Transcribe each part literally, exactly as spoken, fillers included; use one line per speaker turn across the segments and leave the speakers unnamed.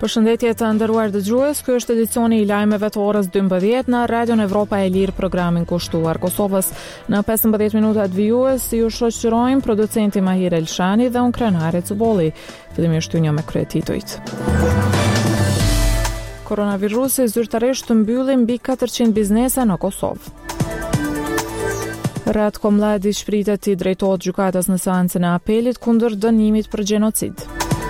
Përshëndetje të nderuar dëgjues, ky është edicioni i lajmeve të orës dymbëdhjetë në Radion Evropa e Lirë, programin kushtuar Kosovës. Në pesëmbëdhjetë minutat vijues ju shoqërojmë producenti Mahir Elshani dhe unë Krenare Cubolli. Fillimisht një me kryetitujt. Koronavirusi zyrtarisht të mbylli mbi katërqind biznese në Kosovë. Ratko Mladić pritet të drejtohet gjykatës në seancën e apelit kundër dënimit për gjenocid.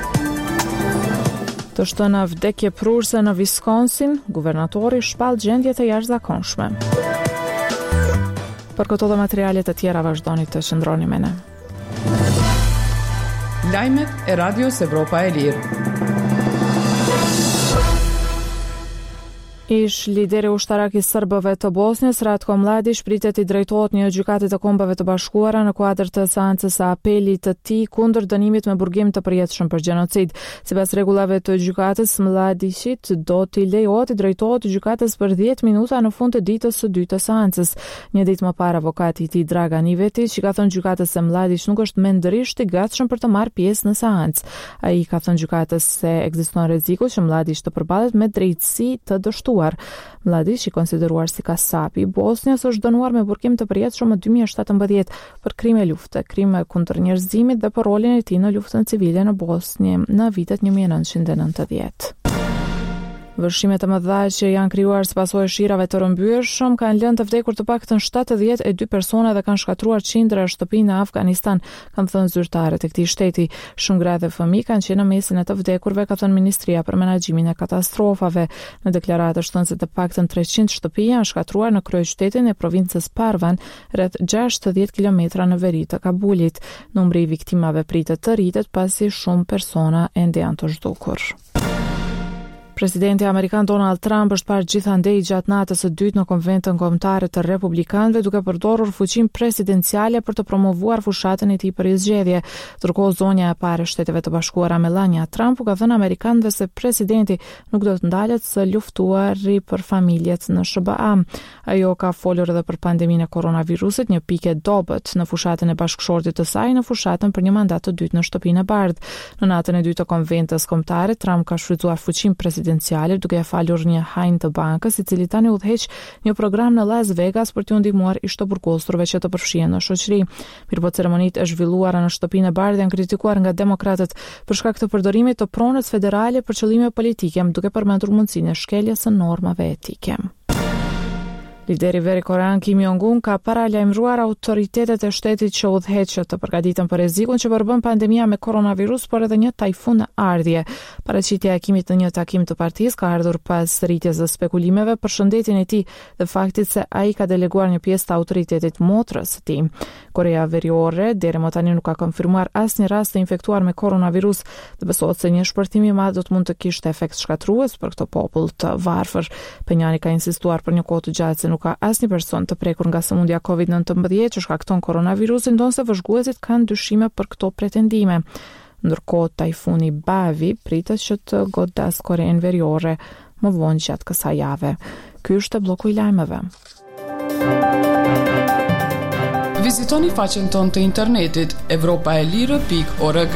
Të shtëna vdekje prurse në Wisconsin, guvernatori shpall gjendje të jashtëzakonshme. Për këto dhe materialet të tjera vazhdoni të qëndroni me ne.
Lajmet e Radios Evropa e Lirë.
Ish lideri ushtarak i serbëve të Bosnjës, Ratko Mladić, pritet i drejtohet një gjykate të Kombeve të Bashkuara në kuadër të seancës së apelit të tij kundër dënimit me burgim të përjetshëm për gjenocid. Sipas rregullave të gjykatës, Mladićit do t'i lejohet i drejtohet gjykatës për dhjetë minuta në fund të ditës së dytë të seancës. Një ditë më parë, avokati i tij Dragan Ivetić i ka thënë gjykatës se Mladić nuk është mendërisht i gatshëm për të marrë pjesë në seancë. Ai ka thënë gjykatës se ekziston rreziku që Mladić të përballet me drejtësi të dështuar. Mladić, i konsideruar si kasapi i Bosnjës, është dënuar me burgim të përjetshëm në dy mijë e shtatëmbëdhjetë për krime lufte, krime kundër njerëzimit dhe për rolin e tij në luftën civile në Bosnjë në vitet një mijë e nëntëqind e nëntëdhjetë. Vërshimet e mëdha që janë krijuar si pasojë shirave të rrëmbyeshëm kanë lënë të vdekur të paktën shtatëdhjetë e dy persona dhe kanë shkatruar qindra shtëpi në Afganistan, kanë thënë zyrtarët e këtij shteti. Shumë gra dhe fëmijë kanë qenë në mesin e të vdekurve, ka thënë Ministria për Menaxhimin e Katastrofave. Në deklaratë është thënë se të paktën treqind shtëpi janë shkatruar në kryeqytetin e provincës Parvan, rreth gjashtëdhjetë kilometra në veri të Kabulit. Numri i viktimave pritet të rritet pasi shumë persona ende janë të zhdukur. Presidenti Amerikan Donald Trump është parë gjithandej gjatë natës së dytë në konventën kombëtare të republikanëve duke përdorur fuqinë presidenciale për të promovuar fushatën e tij për zgjedhje. Ndërkohë zonja e parë e Shteteve të Bashkuara Melania Trump ka thënë amerikanëve se presidenti nuk do të ndalet së luftuari për familjet në S B A. Ajo ka folur edhe për pandeminë e koronavirusit, një pikë dobët në fushatën e bashkëshortit të saj në fushatën për një mandat të dytë në Shtëpinë e Bardhë. Në natën e dytë të konventës kombëtare, Trump ka shfrytzuar fuqinë presidenciale duke e falur një hajn të bankës, i cili tani udhëheq një program në Las Vegas për t'u ndihmuar ishtoburgosturve që të përfshihen në shoqëri. Mirëpo ceremonitë e zhvilluara në Shtëpinë e Bardhë janë kritikuar nga demokratët për shkak të përdorimit të pronës federale për qëllime politike, duke përmendur mundësinë e shkeljes së normave etike. Lideri veri korean Kim Jong-un ka paralajmëruar autoritetet e shtetit që udhëheqën të përgatiten për rrezikun që përbën pandemia me koronavirus, por edhe një tajfun në ardhje. Paraqitja e Kimit në një takim të partisë ka ardhur pas rritjes së spekulimeve për shëndetin e tij dhe faktit se ai ka deleguar një pjesë të autoritetit motrës së tij. Korea Veriore deri më tani nuk ka konfirmuar asnjë rast të infektuar me koronavirus dhe besohet se një shpërthim i madh do të mund të kishte efekt shkatrues për këtë popull të varfër. Penjani ka insistuar për një kohë të gjatë se nuk ka asnjë person të prekur nga sëmundja covid nëntëmbëdhjetë që shkakton koronavirusin, ndonse vëzhguesit kanë dyshime për këto pretendime. Ndërkohë tajfuni Bavi pritet që të godas Korenë Veriore më vonë gjatë kësaj jave. Ky është bloku i lajmeve.
Vizitoni faqen tonë të internetit evropa e lirë pikë org.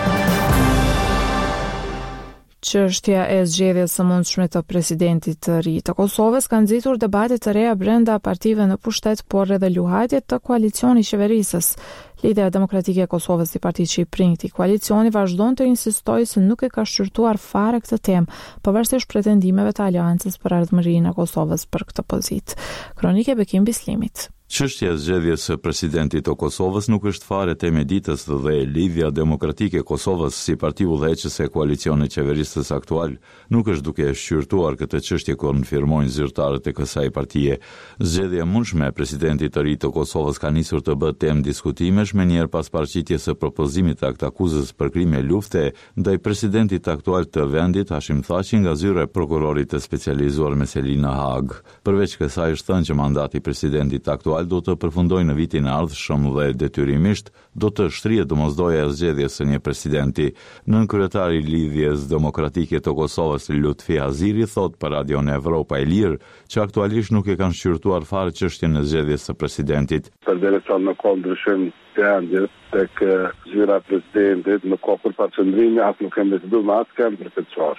Çështja e zgjedhjes së mundshme të presidentit të ri të Kosovës ka nxitur debate të reja brenda partive në pushtet, por edhe luhatje të koalicionit qeverisës. Lidera Demokratike e Kosovës, si parti që i prin këtij koalicioni, vazhdon të insistojë se nuk e ka shqyrtuar fare këtë temë, pavarësisht pretendimeve të Aleancës për ardhmërinë e Kosovës për këtë pozitë. Kronike Bekim Bislimit.
Çështja e zgjedhjes së presidentit të Kosovës nuk është fare temë e ditës dhe Lidhja Demokratike e Kosovës, si parti udhëheqëse e koalicionit qeverisës aktual, nuk është duke shqyrtuar këtë çështje, konfirmojnë zyrtarët e kësaj partie. Zgjedhja e mundshme e presidentit të ri të Kosovës ka nisur të bëhet temë diskutimesh me njerë pas paraqitjes së propozimit të aktakuzës për krime lufte ndaj presidentit aktual të vendit Hashim Thaçi nga zyra e prokurorit të specializuar me Selina Hag. Përveç kësaj është thënë që mandati i presidentit aktual do të përfundojë në vitin e ardhshëm dhe detyrimisht do të shtrihet domosdoja e zgjedhjes së një presidenti. Nën kryetari i Lidhjes Demokratike të Kosovës, Lutfi Haziri, thot për Radion Evropa e Lirë që aktualisht nuk e kanë shqyrtuar fare çështjen e zgjedhjes së presidentit.
Përderisa në ka ndryshim të endit tek zyra e presidentit, nuk ka kur përqendrimi, as nuk kemi deciduar me asë kemë për këtë çështje.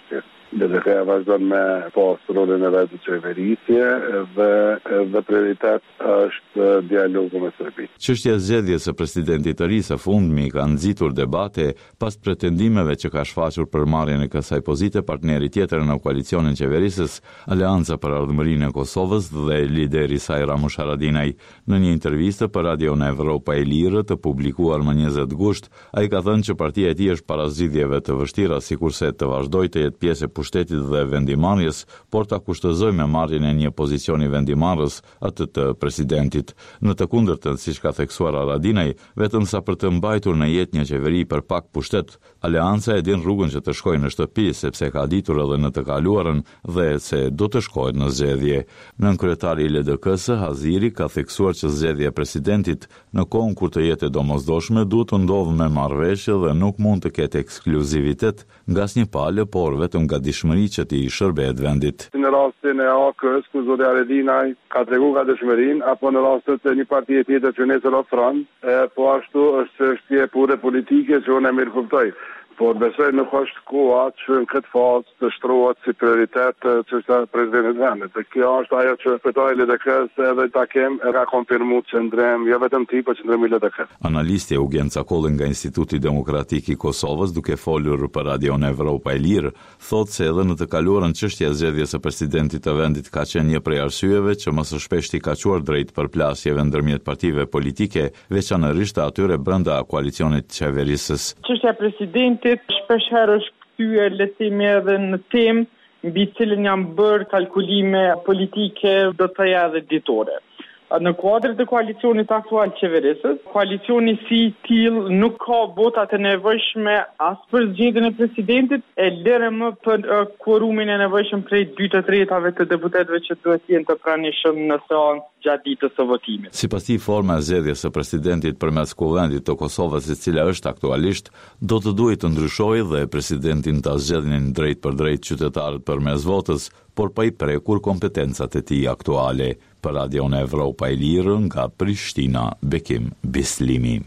B D K vazhdon me pas rolin e vetë qeverisje dhe, dhe prioritet është dialogu me Serbi.
Çështja e zgjedhjes së presidentit të ri së fundmi ka nxitur debate pas pretendimeve që ka shfaqur për marrjen e kësaj pozite partneri tjetër në koalicionin qeverisës, Aleanca për Ardhmërinë e Kosovës dhe lideri i saj Ramush Haradinaj. Në një intervistë për Radion Evropa e Lirë të publikuar më njëzet gusht, ai ka thënë që partia e tij është para zgjidhjeve të vështira, sikurse të vazhdojë të jetë pjesë e pushtetit dhe vendimarrjes, por ta kushtozoj me marrjen e një pozicioni vendimarrës atë të presidentit. Në të kundërtën, siç ka theksuar Haradinaj, vetëm sa për të mbajtur në jetë një qeveri për pak pushtet, Aleanca e din rrugën që të shkojë në shtëpi, sepse ka ditur edhe në të kaluarën dhe se do të shkojë në zgjedhje. Nën kryetari i L D K-s, Haziri, ka theksuar që zgjedhja e presidentit në kohën kur të jetë domosdoshme duhet të ndodhë me marrëveshje dhe nuk mund të ketë ekskluzivitet nga asnjë palë, por vetëm nga dishmëri që t'i shërbehet vendit.
Në rastin e A K-s, ku zoti Haradinaj ka treguar ka dëshmërinë, apo në rastet e një partie tjetër që nesër ofron, po ashtu është çështje pure politike që unë e mirë kuptoj. Por besoj nuk është koha që në këtë fazë të shtrohet si prioritet çështja e presidentit vendit. Dhe kjo është ajo që kryetari i L D K-s edhe takim e ka konfirmuar qendrim, jo vetëm ti, por qendrimi i L D K-s.
Analisti Eugen Cakolli nga Instituti Demokratik i Kosovës, duke folur për Radion Evropa e Lirë, thotë se edhe në të kaluarën çështja e zgjedhjes së presidentit të vendit ka qenë një prej arsyeve që më së shpeshti ka quar drejt përplasjeve ndërmjet partive politike, veçanërisht atyre brenda koalicionit qeverisës.
Çështja e presidentit shpesh herë është kthyer le të themi edhe në temë mbi cilën janë bërë kalkulime politike, do të thëja edhe ditore. Në kuadrin e koalicionit aktual qeverisës, koalicioni si tillë nuk ka votat e nevojshme as për zgjedhjen e presidentit, e lërë më për uh, quorumin e nevojshëm prej dy të tretave të deputetëve që duhet jenë të pranishëm në seancë gjatë ditës së votimit.
Sipas tij, forma e zgjedhjes së presidentit përmes kuvendit të Kosovës, e cila është aktualisht, do të duhet të ndryshojë dhe presidentin ta zgjedhin drejt për drejt qytetarët përmes votës, por pa i prekur kompetencat e tij aktuale. Për Radion Evropa e Lirë nga Prishtina, Bekim Bislimi.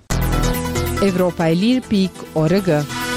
Evropa e Lirë pikë org.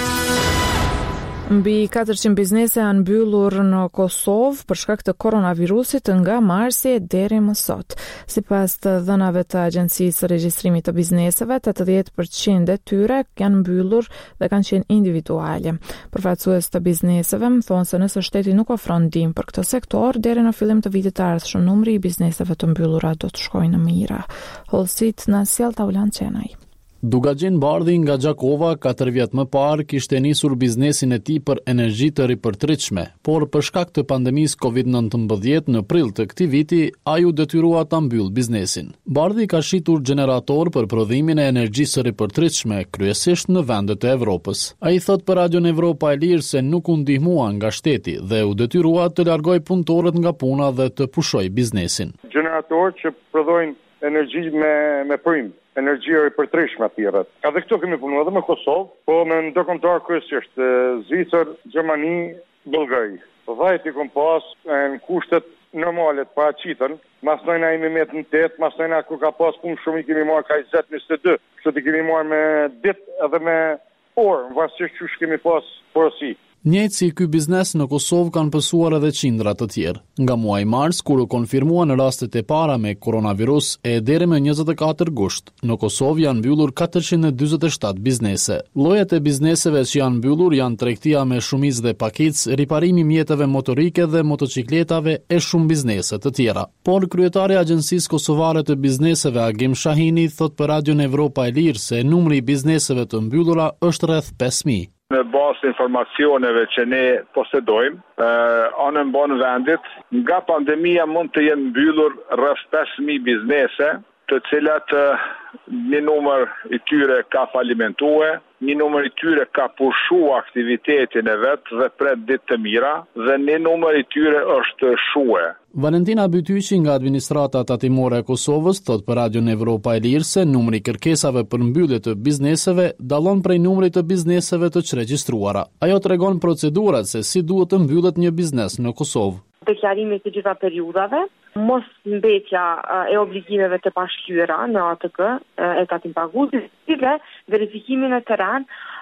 Mbi katërqind biznese janë mbyllur në Kosovë për shkak të koronavirusit nga marsi deri më sot. Sipas të dhënave të Agjencisë së Regjistrimit të Bizneseve, tetëdhjetë përqind e tyre janë mbyllur dhe kanë qenë individuale. Përfaqësues të bizneseve thonë se nëse shteti nuk ofron ndihmë për këtë sektor, deri në fillim të vitit të ardhshëm numri i bizneseve të mbyllura do të shkojë në mijëra. Hollësit na sjell Taulan Çenaj.
Dugaxhin Bardhi nga Gjakova katër vjet më parë kishte nisur biznesin e tij për energji të ripërtritshme, por për shkak të pandemisë kovid nëntëmbëdhjetë në prill të këtij viti, ai u detyrua ta mbyll biznesin. Bardhi ka shitur gjenerator për prodhimin e energjisë së ripërtritshme, kryesisht në vendet e Evropës. Ai thot për Radion Evropa e Lirë se nuk u ndihmua nga shteti dhe u detyrua të largoj punëtorët nga puna dhe të pushoj biznesin.
Generator që prodhojnë energji me me prim. Energjia e përtrishme atyrët. Edhe këto kemi punuar edhe me Kosovë, po me ndërkombëtar kryesisht Zvicër, Gjermani, Bullgari. Vajti kom pas në kushtet normale të paraqitën, masojna imi me në tet, masojna ku ka pas punë shumë i kemi marrë ka njëzet njëzet e dy. Kështu i kemi marrë me ditë edhe me orë, varësisht që kemi pas porosi.
Njëjtë si ky biznes në Kosovë kanë pësuar edhe qindra të tjerë. Nga muaji mars, kur u konfirmuan rastet e para me koronavirus, e deri me njëzet e katër gusht, në Kosovë janë mbyllur katërqind e dyzet e shtatë biznese. Llojet e bizneseve që janë mbyllur janë tregtia me shumicë dhe pakicë, riparimi mjeteve motorike dhe motocikletave e shumë biznese të tjera. Por kryetari i Agjencisë Kosovare të Bizneseve Agim Shahini thot për Radion Evropa e Lirë se numri i bizneseve të mbyllura është rreth pesë mijë.
Në bazë informacioneve që ne posedojmë, anën banë vendit, nga pandemia mund të jenë mbyllur rreth pesë mijë biznese, të cilat një numër i tyre ka falimentue, një numër i tyre ka pushu aktivitetin e vetë dhe pret ditë të mira, dhe një numër i tyre është shue.
Valentina Bytyqi nga administrata tatimore e Kosovës thot për Radion Evropa e Lirë se numri i kërkesave për mbyllje të bizneseve dallon prej numrit të bizneseve të çregjistruara. Ajo tregon procedurat se si duhet të mbyllet një biznes në Kosovë.
Deklarimi të gjitha periudhave, mos mbetja e obligimeve të pashlyera në A T K, e tatim paguesit, dhe verifikimin e terren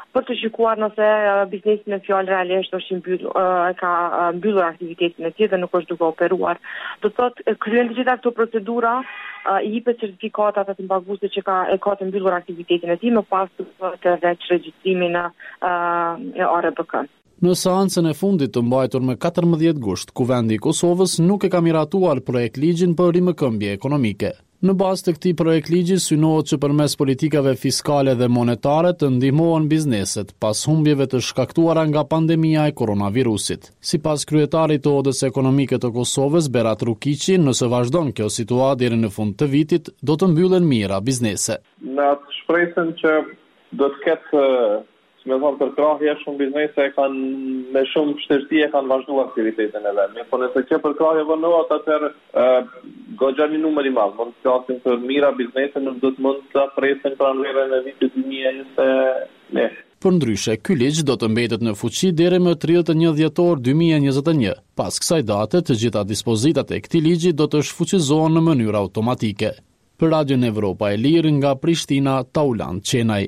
për të shikuar nëse uh, biznesi në fjalë realisht është mbyll, uh, ka uh, mbyllur aktivitetin e tij dhe nuk është duke operuar. Do të thotë kryen të gjitha këto procedura, uh, i jepet certifikatat atij paguesi që ka e ka të mbyllur aktivitetin e tij, më pas të veç regjistrimin në uh, e O R B K.
Në seancën e fundit të mbajtur me katërmbëdhjetë gusht, Kuvendi i Kosovës nuk e ka miratuar projekt ligjin për rimëkëmbje ekonomike. Në bazë të këtij projekt ligji synohet që përmes politikave fiskale dhe monetare të ndihmohen bizneset pas humbjeve të shkaktuara nga pandemia e koronavirusit. Sipas kryetarit të Odës Ekonomike të Kosovës, Berat Rukiqi, nëse vazhdon kjo situatë deri në fund të vitit, do të mbyllen mira biznese.
Në atë shpresën që do të ketë si me thonë përkrahje, shumë biznese kanë me shumë vështirësi e kanë vazhduar aktivitetin e vet. Po nëse kjo përkrahje vënohet, atëherë goxha një numër i madh. Mund të flasim për mira biznese, nuk do të mund të presin pranverën e vitit dy mijë e njëzet e një.
Përndryshe, ky ligj do të mbetet në fuqi deri më tridhjetë e një dhjetor dy mijë e njëzet e një. Pas kësaj date, të gjitha dispozitat e këtij ligji do të shfuqizohen në mënyrë automatike. Për Radion Evropa e Lirë nga Prishtina, Tauland Qenaj.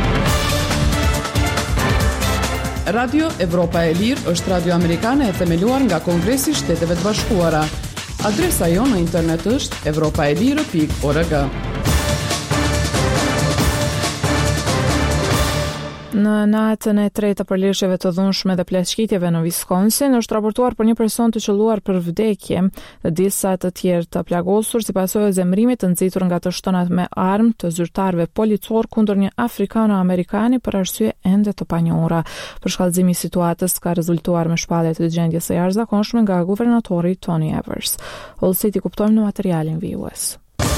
Radio Evropa e Lirë është radio amerikane e themeluar nga Kongresi i Shteteve të Bashkuara. Adresa jonë në internet është evropaelire pikë org.
Në natën e tretë të përleshjeve të dhunshme dhe pleqëqitjeve në Wisconsin është raportuar për një person të qelluar për vdekje dhe disa të tjerë të plagosur si pasojë e zemrimit të nxitur nga të shtonat me armë të zyrtarëve policor kundër një afrikano-amerikani për arsye ende të panjohura. Përshkallëzimi i situatës ka rezultuar me shpallje të gjendjes së jashtëzakonshme nga guvernatori Tony Evers. Allsiti kuptojmë në materialin vijues.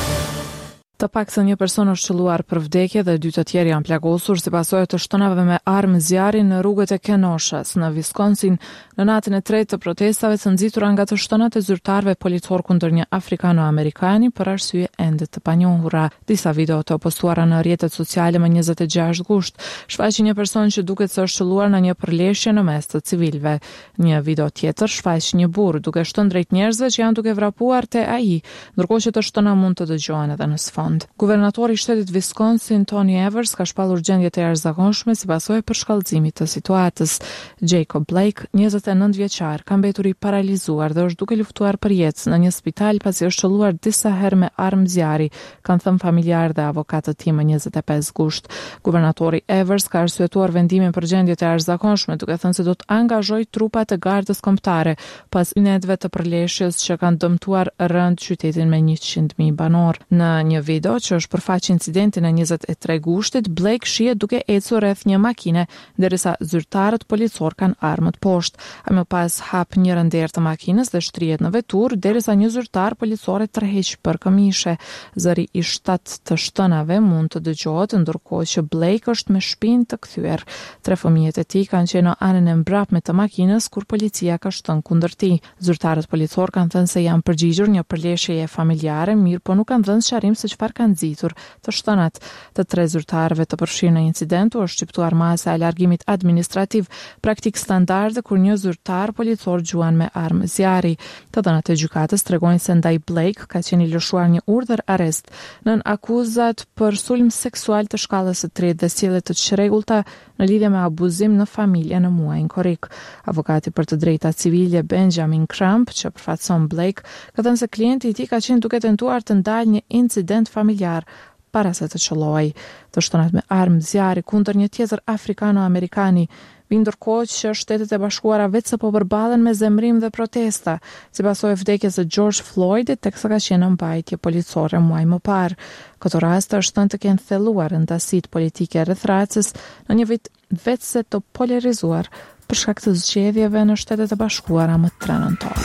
Të paktën një person është qelluar për vdekje dhe dy të tjerë janë plagosur si pasojë të shtonave me armë zjarri në rrugët e Kenoshas në Wisconsin në natën e tretë të protestave të nxitura nga të shtonat e zyrtarëve policor kundër një afrikano-amerikani për arsye ende të panjohura. Disa video të postuara në rrjetet sociale më njëzet e gjashtë gusht shfaqin një person që duket se është qelluar në një përleshje në mes të civilëve. Një video tjetër shfaq një burr duke shtunë drejt njerëzve që janë duke vrapuar te ai, ndërkohë që të shtona mund të dëgjohen edhe në sfond. Guvernatori i shtetit Wisconsin, Tony Evers, ka shpallur gjendje të jashtëzakonshme si pasojë e përshkallëzimit të situatës. Jacob Blake, njëzet e nëntë vjeçar, ka mbetur i paralizuar dhe është duke luftuar për jetë në një spital pasi është qelluar disa herë me armë zjarri, kanë thënë familjarë dhe avokatët e tij më njëzet e pesë gusht. Guvernatori Evers ka arsyetuar vendimin për gjendje të jashtëzakonshme, duke thënë se do të angazhojë trupa të gardës kombëtare pas incidenteve të përleshjes që kanë dëmtuar rënd qytetin me njëqind mijë banor. Në një video që është përfaq incidentin e njëzet e tre gushtit, Blake shihet duke ecur rreth një makine, derisa zyrtarët policor kanë armët poshtë. Ai më pas hap një rënder të makinës dhe shtrihet në vetur, derisa një zyrtar policor e tërheq për këmishe. Zëri i shtat të shtënave mund të dëgjohet, ndërkohë që Blake është me shpinë të kthyer. Tre fëmijët e tij kanë qenë në anën e mbrapshme të makinës kur policia ka shtënë kundër tij. Zyrtarët policor kanë thënë se janë përgjigjur një përleshjeje familjare, mirë po nuk kanë dhënë sqarim se çfarë kanë nxitur të shtonat. Të tre zyrtarëve të përfshirë në incident u është shqiptuar masa e largimit administrativ, praktik standarde kur një zyrtar policor gjuan me armë zjarri. Të dhënat e gjykatës tregojnë se ndaj Blake ka qenë i lëshuar një urdhër arrest nën akuzat për sulm seksual të shkallës së tretë dhe sjellje të çrregullta në lidhje me abuzim në familje në muajin korrik. Avokati për të drejtat civile Benjamin Crump, që përfaqëson Blake, ka thënë se klienti i tij ka qenë duke tentuar të ndalë një incident familjar para se të qellohej. Të shtonat me armë zjarri kundër një tjetër afrikano-amerikani vinë ndërkohë që Shtetet e Bashkuara vetë po përballen me zemrim dhe protesta, si pasojë e vdekjes së George Floydit, teksa ka qenë në mbajtje policore muaj më parë. Këto raste është thënë të kenë thelluar ndasitë politike rreth racës në një vit vetëse të polarizuar për shkak të zgjedhjeve në Shtetet e Bashkuara më tre nëntor.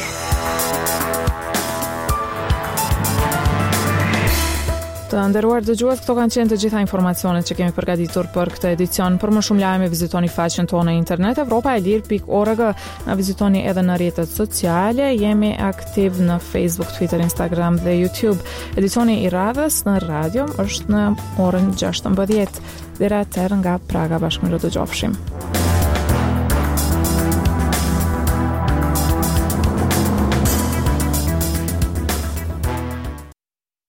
Të nderuar dëgjues, këto kanë qenë të gjitha informacionet që kemi përgatitur për këtë edicion. Për më shumë lajme vizitoni faqen tonë në internet evropaelir pikë org. Na vizitoni edhe në rrjetet sociale, jemi aktiv në Facebook, Twitter, Instagram dhe YouTube. Edicioni i radhës në radio është në orën gjashtëmbëdhjetë. Deri atëherë nga Praga bashkë do të dëgjofshim.